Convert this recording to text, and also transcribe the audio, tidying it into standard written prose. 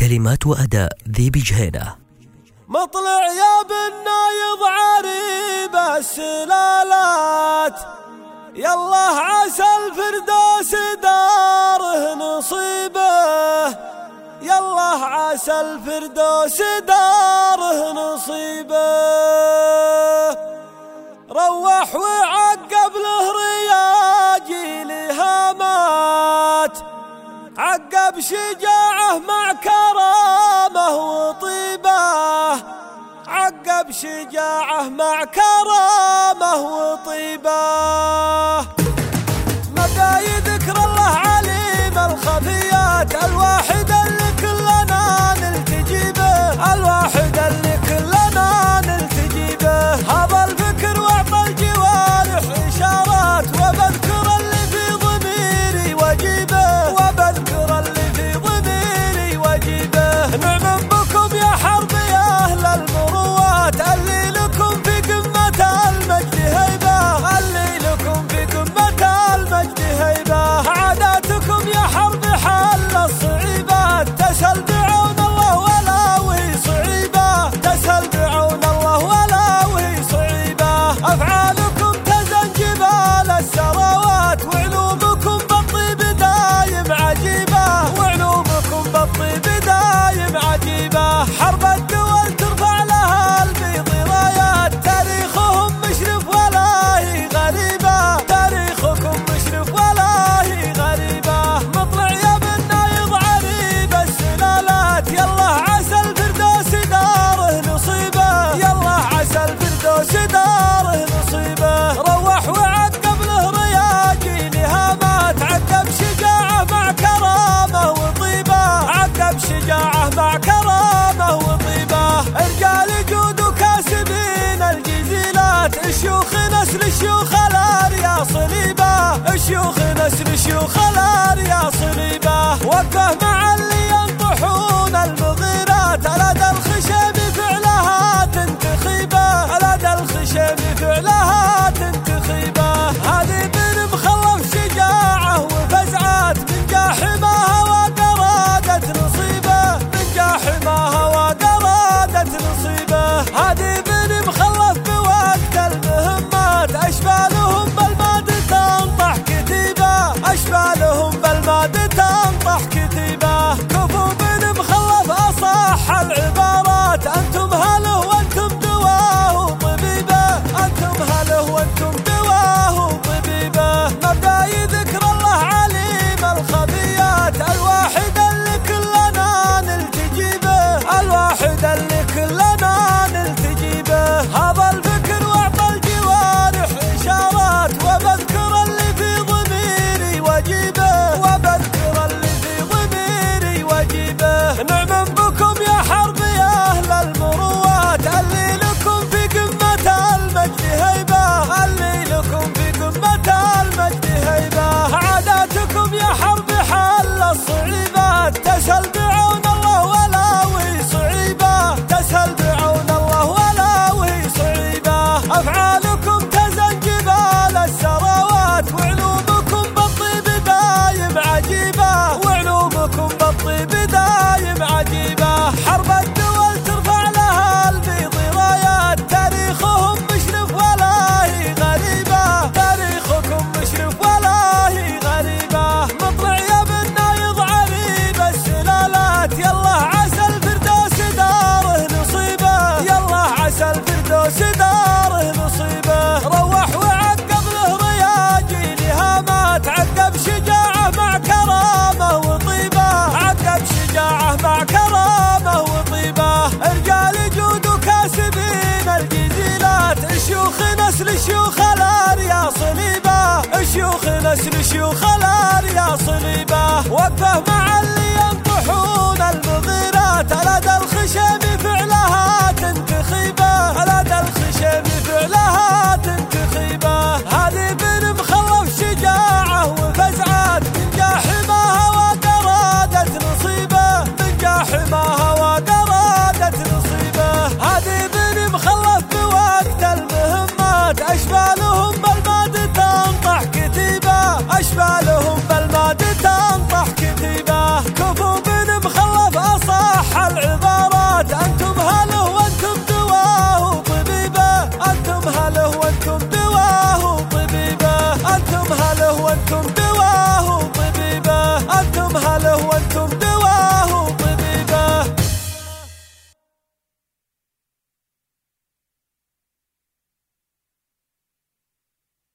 كلمات وأداء ذي بجهينة. مطلع يا بالنايض عريب السلالات، يالله عسى الفردوس داره نصيبه، يالله عسى الفردوس داره نصيبه. روح وعقب له رياجي لهامات، عقب شجاعه مع كرامه وطيبه، عقب شجاعه مع كرامه وطيبه. مبدأ ذكر الله عليم الخفيات، الواحد اللي كلنا نلتجي به، الواحد اللي كلنا نلتجي به. هذا الفكر واعطى الجوارح اشارات، وبذكر اللي في ضميري وجيبه، وبذكر اللي في ضميري وجيبه. نعم بكم يا حرب يا اهل المروات، اللي لكم في قمة المجد هيبة، اللي لكم في قمة المجد هيبة. عاداتكم يا حرب حل الصعيبات، تسهل بعون الله ولا وهي صعيبة، تسهل بعون الله ولا وهي صعيبة. أفعالكم تزن جبال السراوات، وعلومكم بالطيب دايم عجيبة، وعلومكم بالطيب دايم عجيبة. حرب الدول ترفع لها البيض رايات، تاريخهم مشرف ولا هي غريبة، تاريخكم مشرف ولا هي غريبة. مطلع يا بالنايض عريب السلالات، يالله عسى الفردوس داره نصيبه، يالله عسى الفردوس داره نصيبه. روح وعقب له رياجي لهامات، عقب شجاعه مع كرامه وطيبه، عقب شجاعه مع كرامه وطيبه. رجال جود وكاسبين الجزيلات، شيوخ نسل شيوخ الاريا صليبه، شيوخ نسل شيوخ الاريا صليبه. وقفه مع اللي ينطحون المغيرات، لدى الخشم فعلها تنتخيبه، لدى الخشم فعلها تنتخيبه. هذه بن مخلف شجاعه وفزعات، من جاحمها وقرادة نصيبه، من جاحمها وقرادة نصيبه. هذه بن مخلف بوقت المهمات، أشبالهم بالماد تنطح كتيبه، أشبالهم بالماد تنطح كتيبه. كفو بن مخلف أصح العبارات، أنتم هله وأنتم دواه طبيبه، أنتم هله وأنتم دواه طبيبه. مبدأ ذكر الله عليم الخفيات، الواحد اللي كلنا نلتجي به، الواحد اللي كلنا نلتجي به. هذا الفكر واعطى الجوارح اشارات، وبذكر اللي في ضميري وجيبه، وبذكر اللي في ضميري وجيبه. نعم بكم يا حرب يا اهل المروات، اللي لكم في قمة المجد هيبة، اللي لكم في قمة المجد هيبة. عاداتكم يا حرب حل الصعيبات، تسهل بعون الله ولا وهي صعيبة، تسهل بعون الله ولا وهي صعيبة. أفعالكم تزن جبال السراوات، وعلومكم بالطيب دايم عجيبة، وعلومكم بالطيب دايم عجيبة. حرب الدول ترفع لها البيض رايات، تاريخهم مشرف ولا هي غريبة، تاريخكم مشرف ولا هي غريبة. مطلع يا بالنايض عريب السلالات، يالله عسى الفردوس داره نصيبه، يالله عسى الفردوس داره نصيبه. روح وعقب له رياجي لهامات، عقب شجاعه مع كرامه وطيبه، عقب شجاعه مع كرامه وطيبه. رجال جود وكاسبين الجزيلات، شيوخ نسل شيوخ الاريا صليبه، شيوخ نسل شيوخ الاريا صليبه. وقفه مع اللي